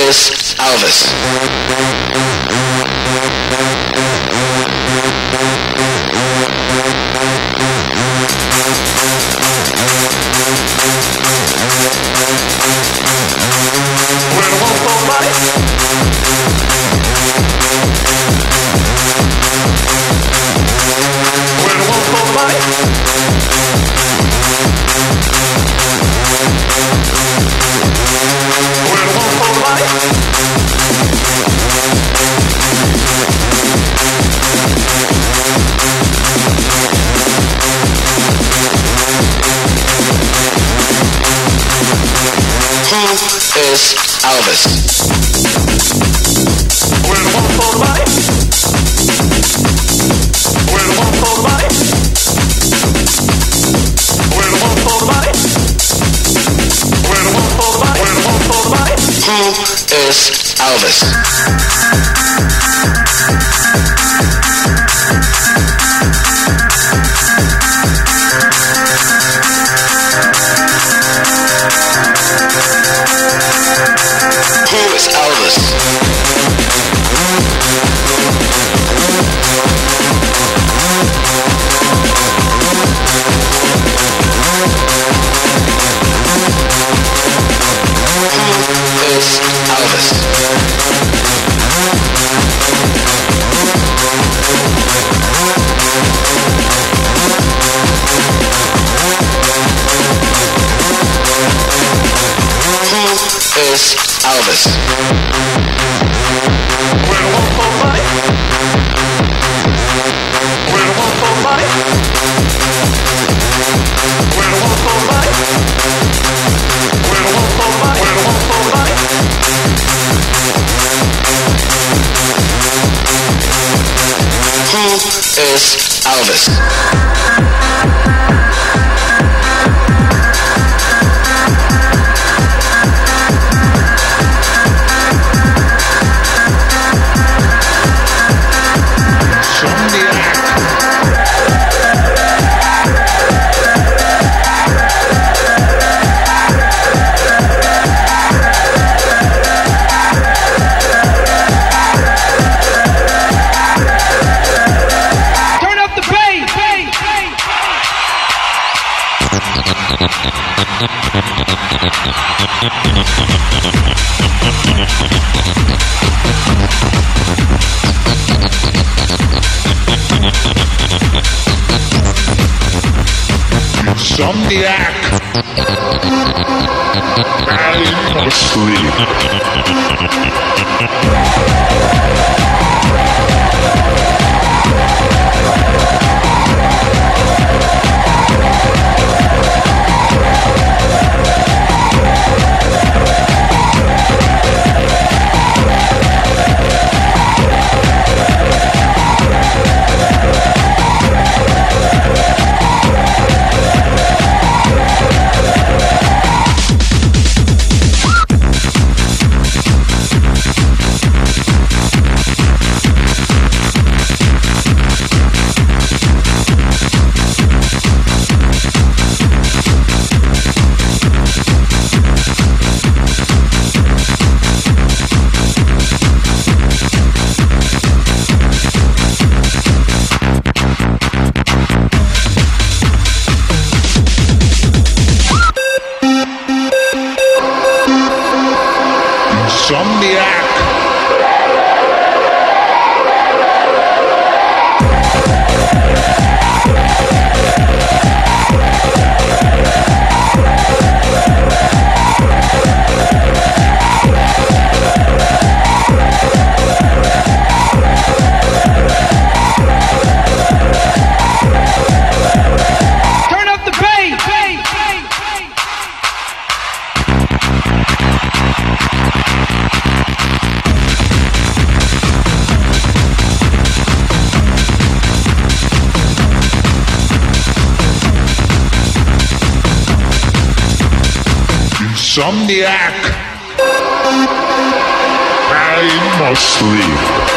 is Elvis. Is Elvis. We're the one for the body. We're the one for the body. We're the one for the body. We're the one for the body. We're the one for the body. Who is Elvis? Elvis. We're the one for the body. We're the one for the body. We're the one for the body. We're the one for the body. We're the one for the body. Who is Elvis? Insomniac. I'm asleep. Insomniac. Turn up the bass. Insomniac. I'm asleep.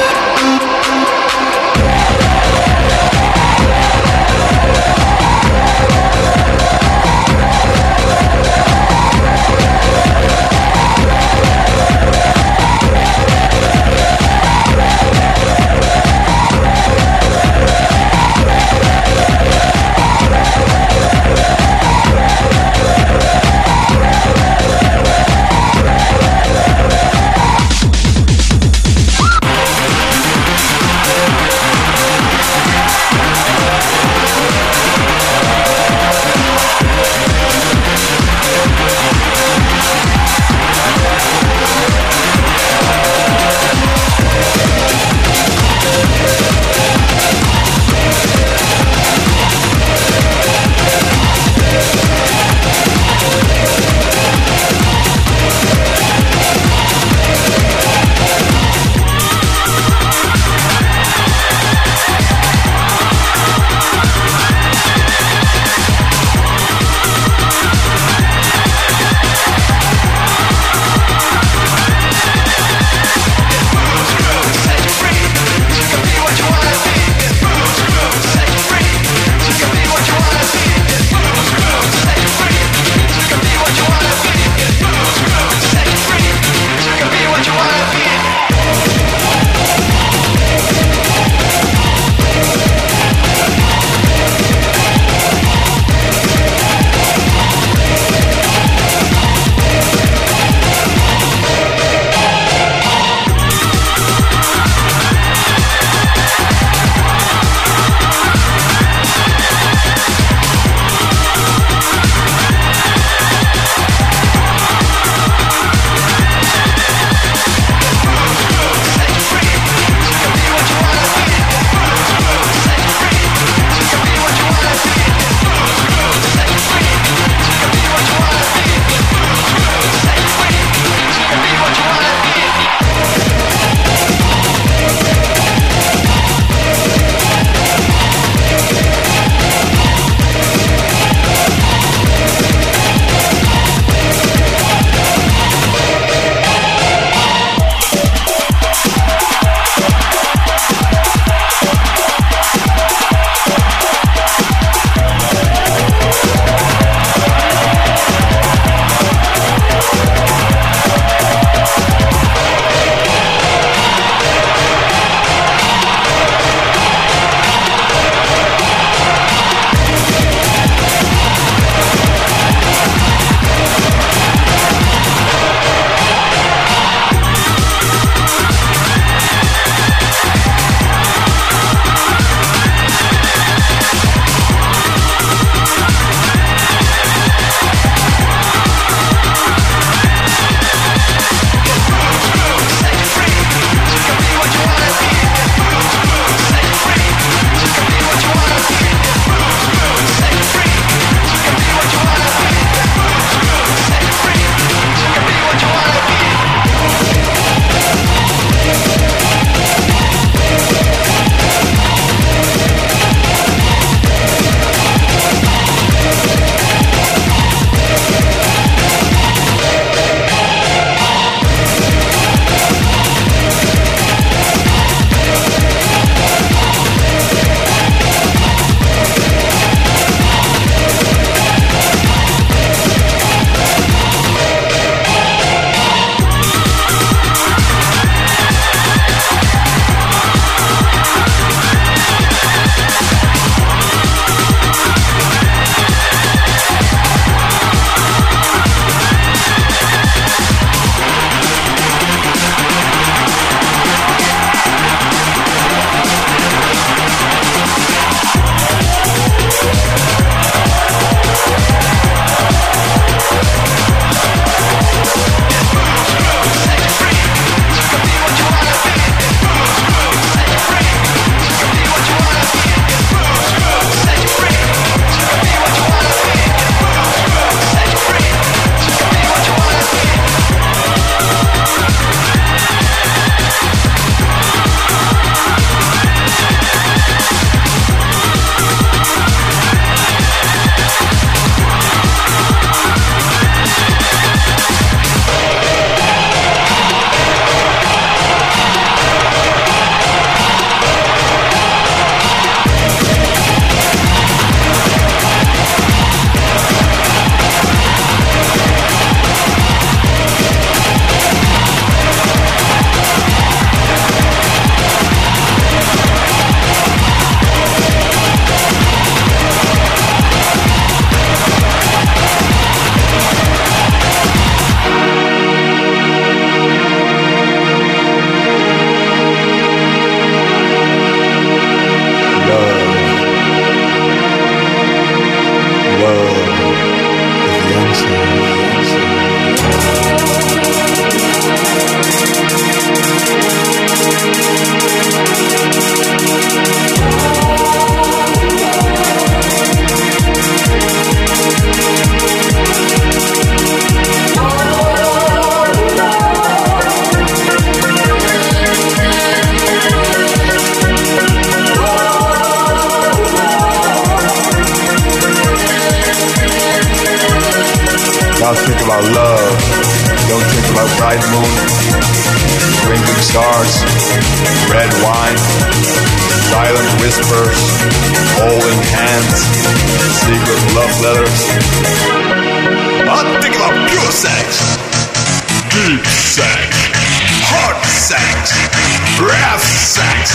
Now think about love. Don't think about bright moon, twinkling stars, red wine, silent whispers, holding hands, secret love letters. Now think about pure sex, deep sex, hard sex, rough sex.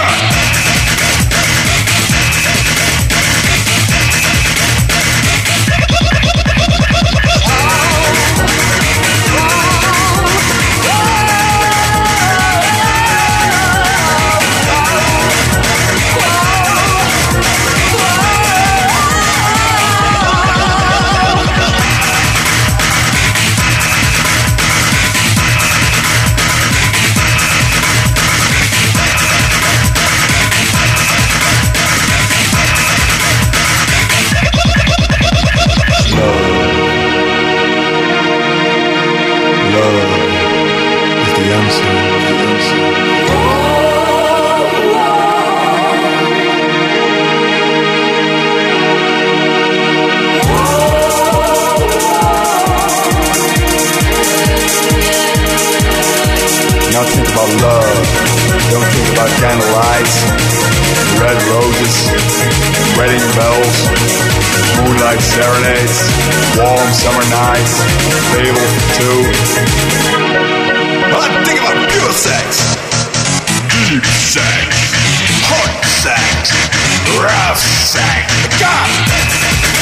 Now think about love. Don't think about candlelights, red roses, wedding bells, moonlight serenades, warm summer nights, table for two. Now think about pure sex, deep sex, hot sex, rough sex. God!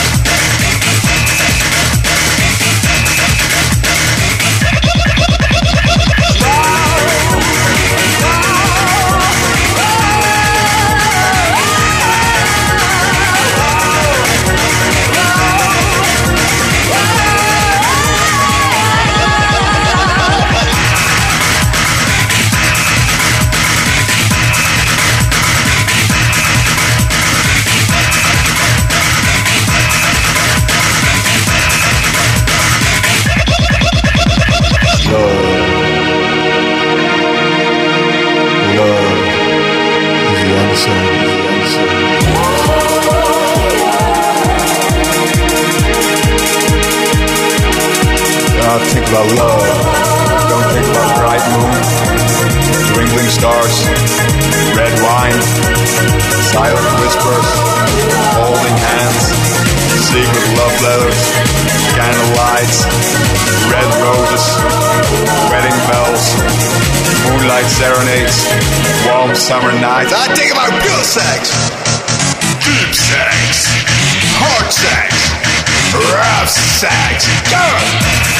Think about love. Don't think about bright moon, twinkling stars, red wine, silent whispers, holding hands, secret love letters, candlelights, red roses, wedding bells, moonlight serenades, warm summer nights. I think about pure sex, deep sex, hard sex, rough sex. Go!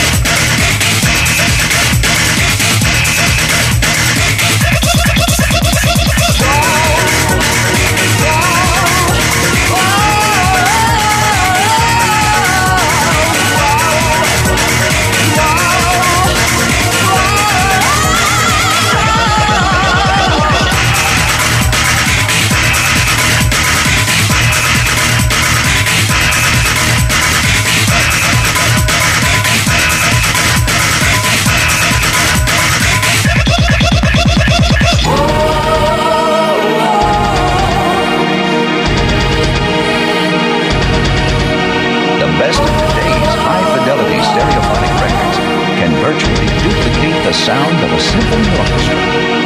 The sound of a symphony orchestra.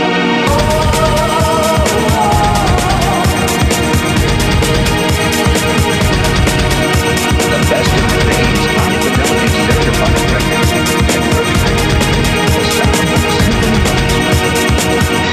The best of today's high-fidelity stereophonic records can virtually the sound of a symphony orchestra.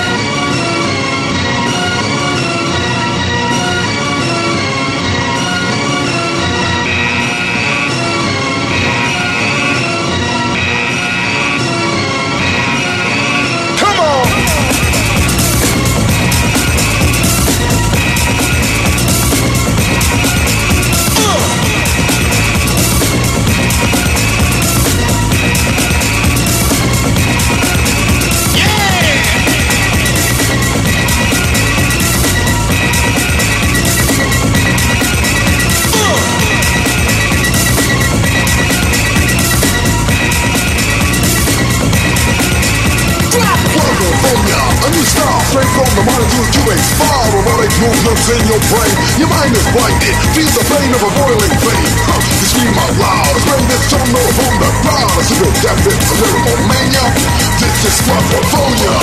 Straight from the molecules you expire, erotic movements in your brain. Your mind is blinded, feel the pain of a boiling flame. You scream out loud, a this don't know whom the ground. I see your death is a lyrical mania. This is California.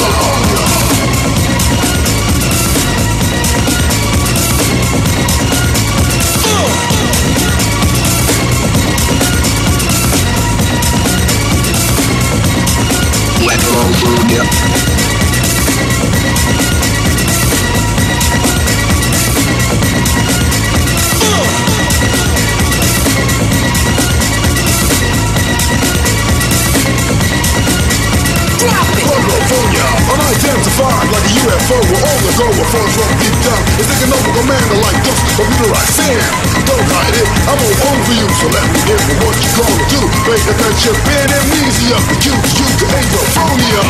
California, unidentified like a UFO. We're all the go with falls from deep down. It's taking over commander like dust, but we do like sand. Don't hide it, I'm all over you, so let me hear what you gonna do. Pay attention, bad amnesia, you to Anglophobia.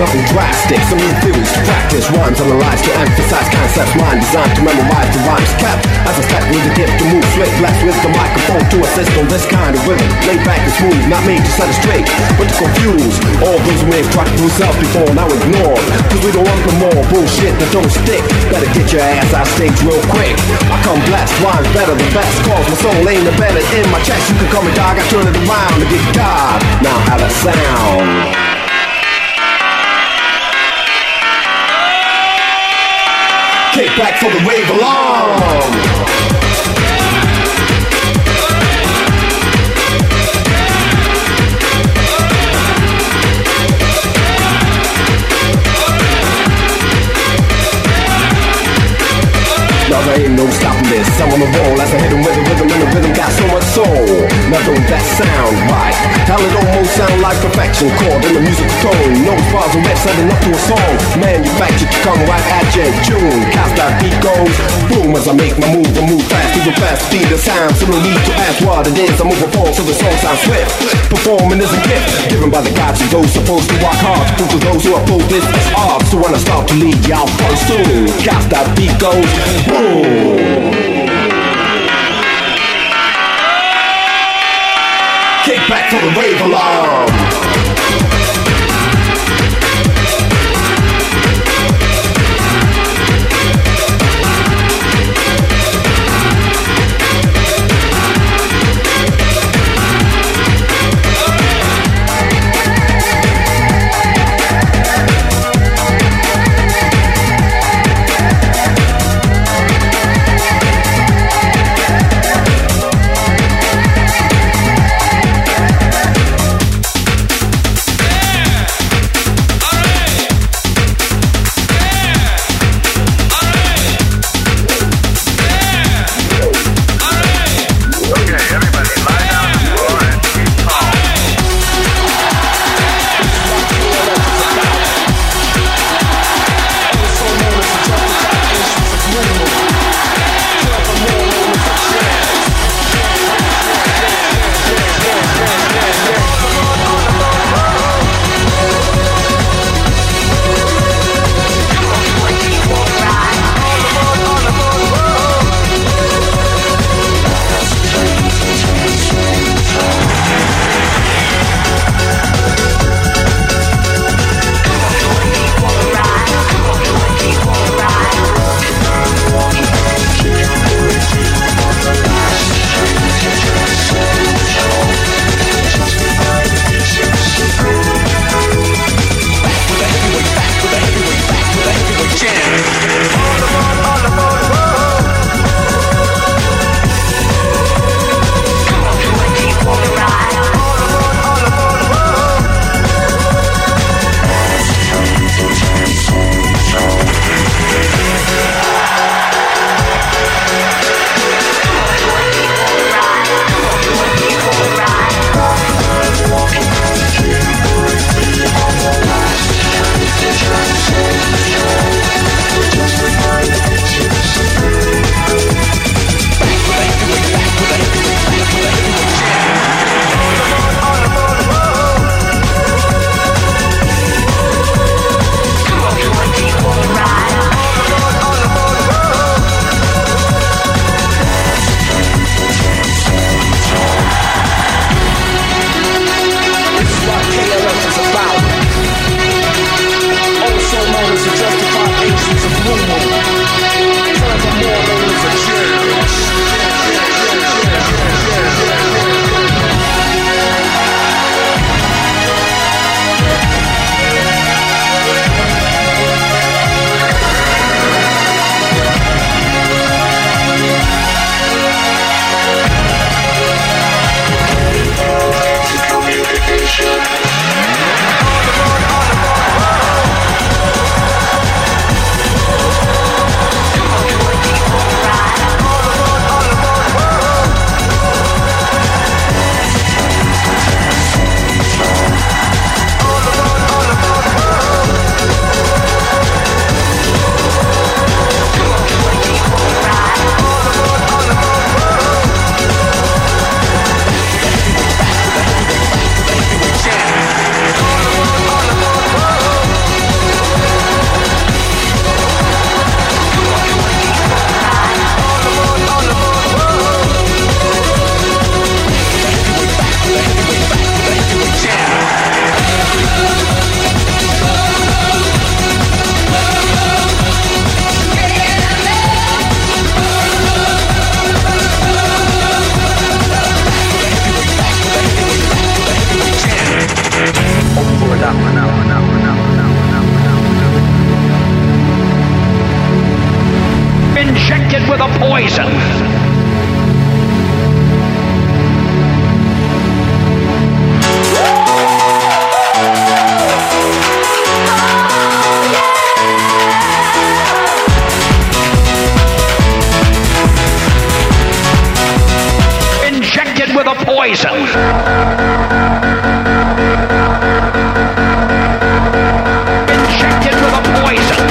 nothing drastic. Some new theories to practice, rhymes analyzed to emphasize concepts, mind designed to memorize the rhymes kept. As I step with the gift to move swift, blessed with the microphone to assist on this kind of rhythm. Laid back and smooth, not made to set it straight, but to confuse all those who may have tried to themselves before, now ignore. Cause we don't want no more bullshit that don't stick. Better get your ass out stage real quick. I come blast rhymes better than best, cause my soul ain't embedded in my chest. You can call me dog, I turn it around to get God. Now how that sound? Kick back for the rave along. Now there ain't no stopping this, I'm on the roll as I hit 'em with the rhythm, and the rhythm got so much soul. Now don't that sound right? How it almost sound like perfection, chord in the musical tone. No bars and reps setting up to a song. Manufactured to come right at you in June. Cause that beat goes boom as I make my move. I move fast to the fast speed of sound, so no need to ask what it is. I move a form so the song sounds swift. Performing is a gift given by the gods to those supposed to work hard. To prove to those who oppose this as art. So when I start to lead y'all follow soon. Cause that beat goes boom. Kick back for the rave alarm. Injected with a poison. Injected with a poison. Injected with a poison.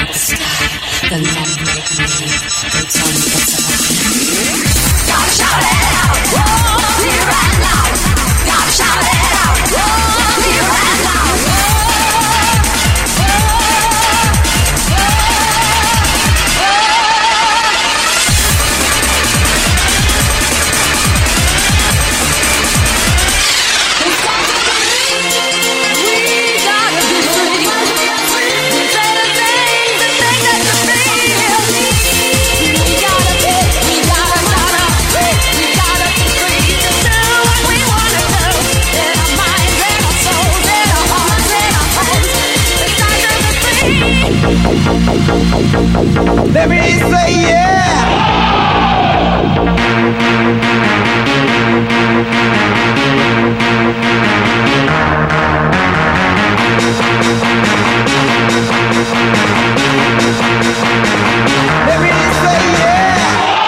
like the sky. The men make me. They tell me it's a lie. Gotta shout it out. Whoa, clear and loud. Gotta shout it out. Whoa, clear and loud. Let me say yeah. Let me say yeah.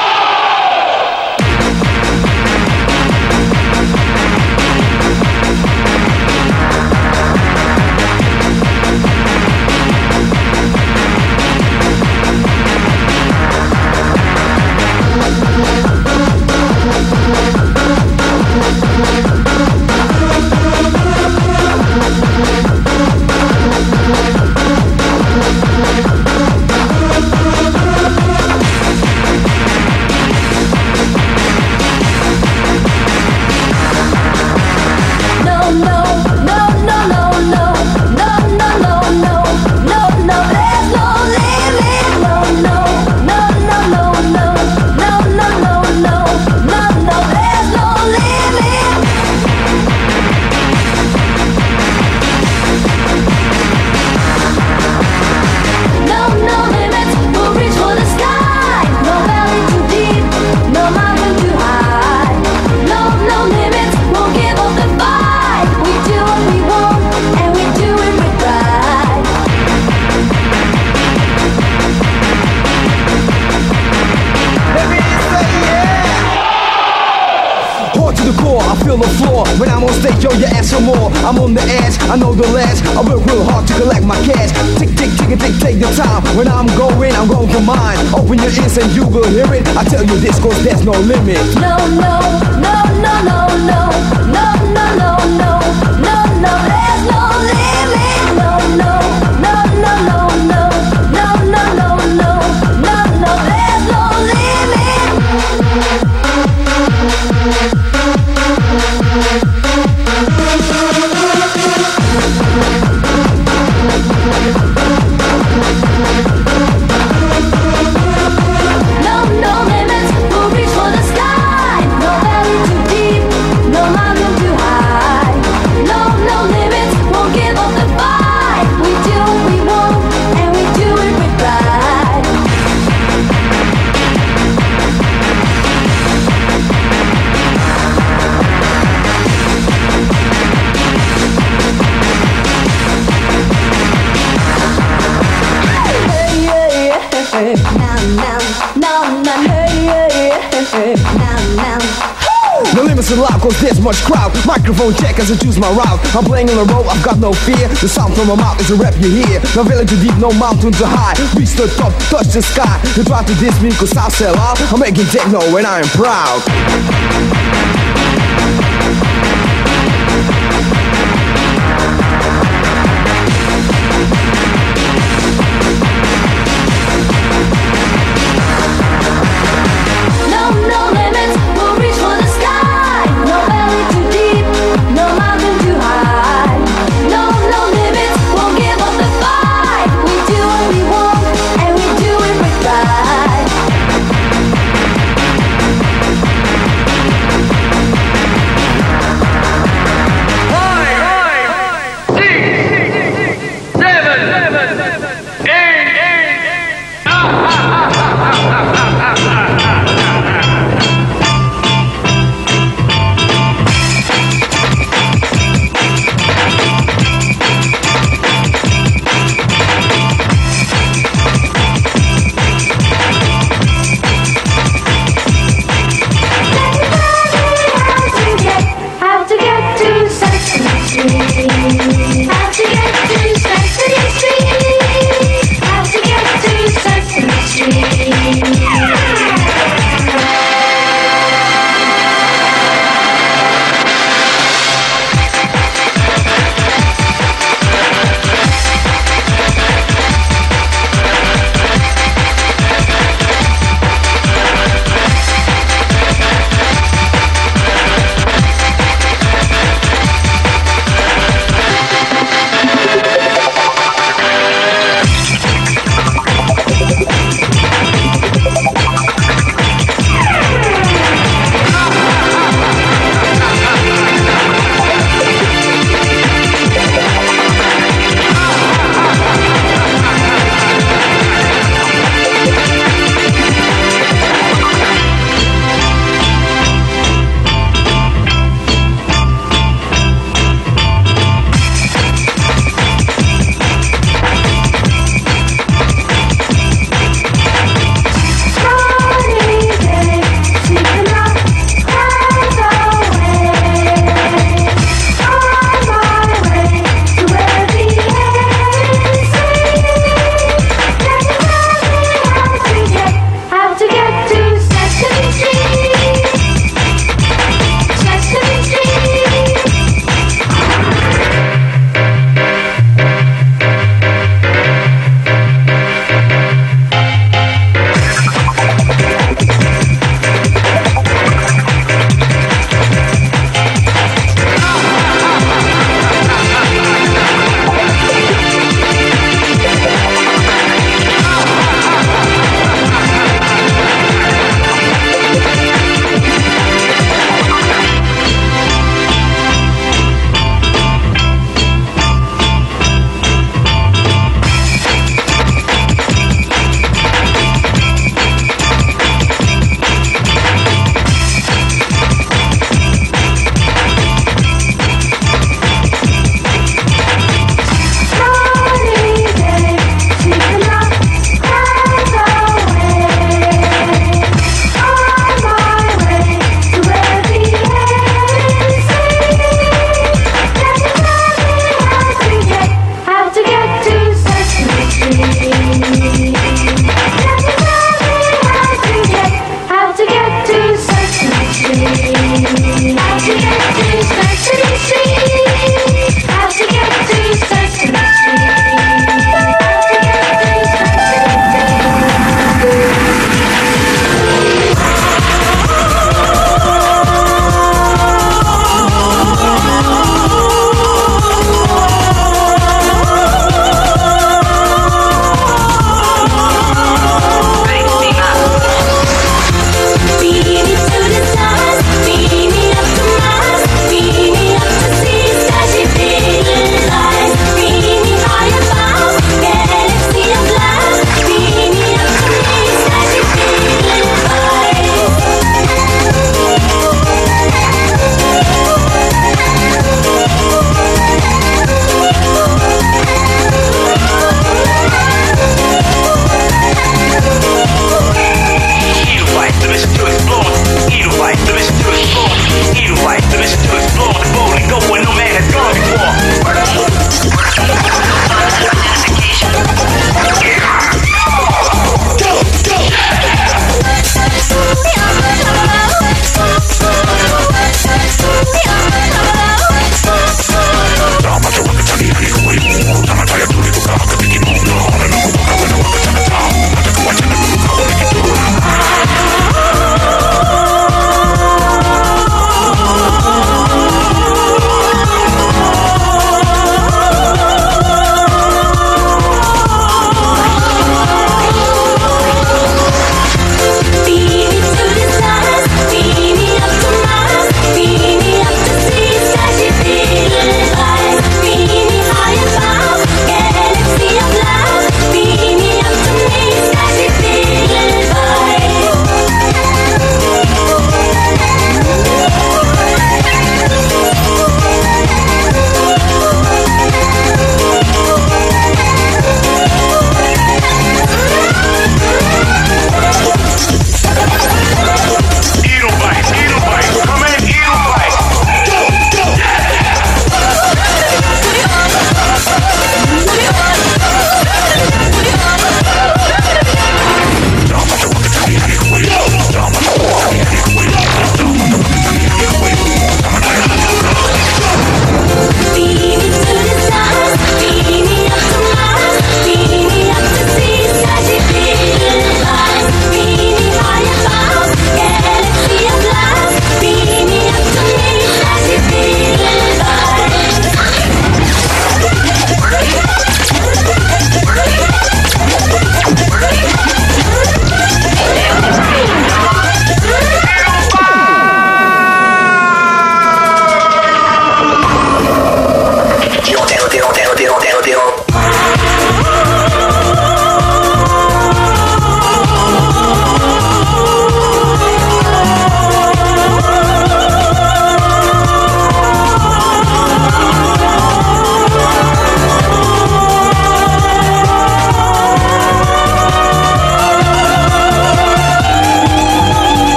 When I'm on stage, yo, you ask for more. I'm on the edge, I know the last. I work real hard to collect my cash. Tick, tick, tick, tick, take the time. When I'm going for mine. Open your ears and you will hear it. I tell you this, cause there's no limit. No, no, no, no, no, no, no, no, no, no, no, no, there's no limit. No, no, no, no, no, no, no, no, no, no, no, no, there's no limit. No, no limits, we'll reach for the sky. No valley too deep, no mountain too high. No, no limits, won't give up the fight. We do what we want, and we do it with pride. Hey, now, now, now, hey, now. The limits are loud cause there's much crowd. Microphone check as I choose my route. I'm playing on the road, I've got no fear. The sound from my mouth is a rap you hear. No valley too deep, no mountain too high. Reach the top, touch the sky. You try to diss me cause I'll sell out. I'm making techno and I am proud. No limits, we'll reach for the sky. No valley too deep, no mountain too high. No limits, won't give up the fight. We do what we want, and we do it with pride. Five, 6, 7,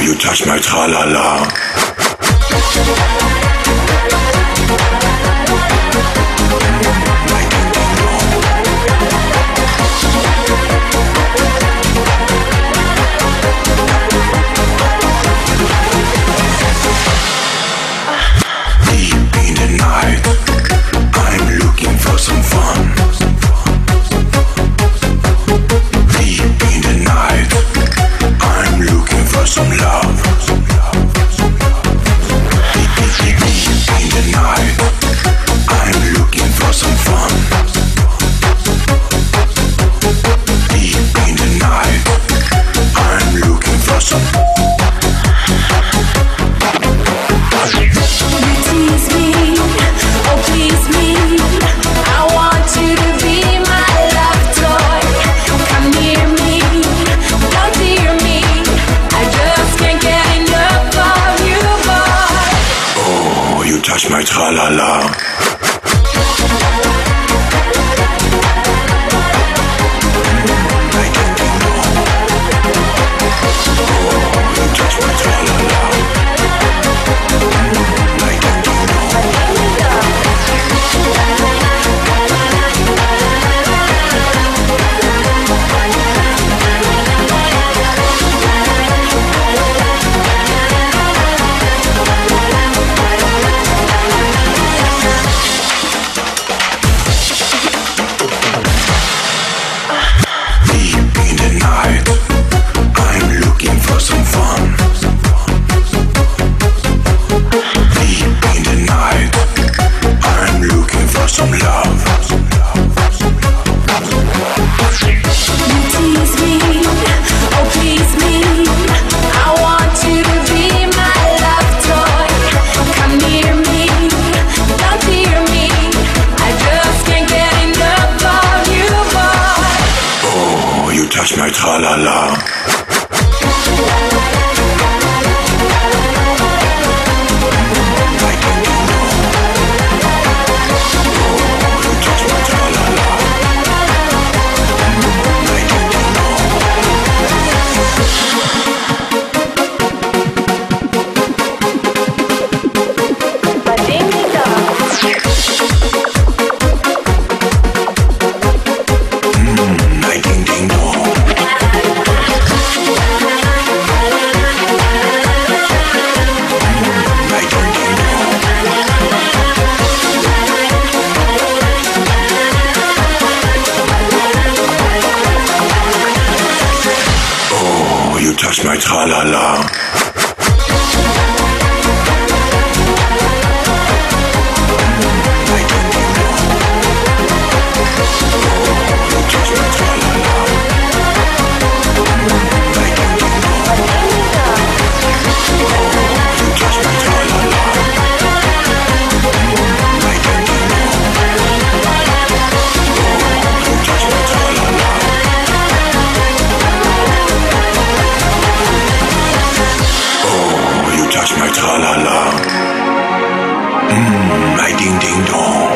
you touch my tra-la-la. Deep in the night, I'm looking for some fun. Deep in the night, I'm looking for some love. Deep in the night, I'm looking for some fun. Deep in the night, I'm looking for some. Tease me, oh please me. I want you to be my love toy. Come near me, don't fear me. I just can't get enough of you, boy. Oh, you touch my tra-la-la. Deep in the night, I'm looking for some fun. Deep in the night, I'm looking for some love. Tease me, oh please me. I want you to be my love toy. Come near me, don't fear me. I just can't get enough of you, boy. Oh, you touch my tra-la-la. Ding ding dong. Oh, you touch my tra-la-la. Touch my tra-la-la. My ding ding dong.